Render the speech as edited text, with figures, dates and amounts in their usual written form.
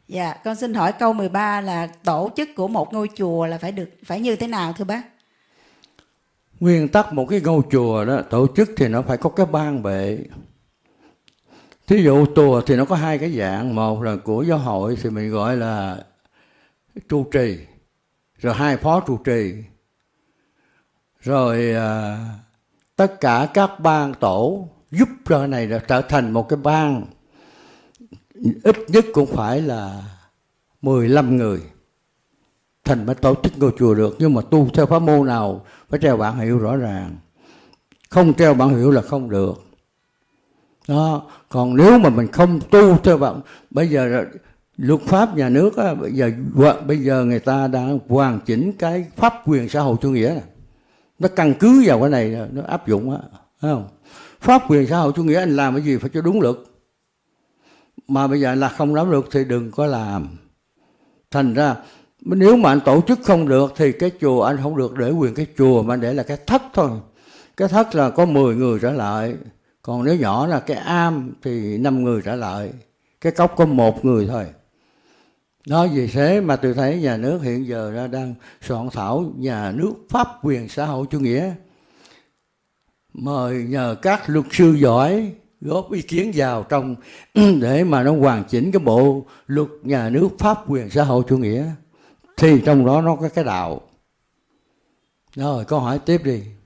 Dạ, con xin hỏi câu 13 là tổ chức của một ngôi chùa là phải như thế nào thưa bác? Nguyên tắc một cái ngôi chùa đó, tổ chức thì nó phải có cái ban bệ. Thí dụ chùa thì nó có hai cái dạng, một là của giáo hội thì mình gọi là trụ trì, rồi hai phó trụ trì, rồi tất cả các ban tổ giúp cho cái này trở thành một cái ban ít nhất cũng phải là 15 người thành mới tổ chức ngôi chùa được. Nhưng mà tu theo pháp môn nào phải treo bảng hiệu rõ ràng, không treo bảng hiệu là không được đó. Còn nếu mà mình không tu theo bảng, bây giờ luật pháp nhà nước á, bây giờ người ta đang hoàn chỉnh cái pháp quyền xã hội chủ nghĩa này. Nó căn cứ vào cái này nó áp dụng á, thấy không? Pháp quyền xã hội chủ nghĩa anh làm cái gì phải cho đúng luật, mà bây giờ là không nắm luật thì đừng có làm. Thành ra nếu mà anh tổ chức không được thì cái chùa anh không được để quyền cái chùa, mà để là cái thất thôi. Cái thất là có 10 người trở lại, còn nếu nhỏ là cái am thì 5 người trở lại, cái cốc có 1 người thôi. Đó, vì thế mà tôi thấy nhà nước hiện giờ đang soạn thảo nhà nước pháp quyền xã hội chủ nghĩa, mời nhờ các luật sư giỏi góp ý kiến vào trong để mà nó hoàn chỉnh cái bộ luật nhà nước pháp quyền xã hội chủ nghĩa, thì trong đó nó có cái đạo. Rồi câu hỏi tiếp đi.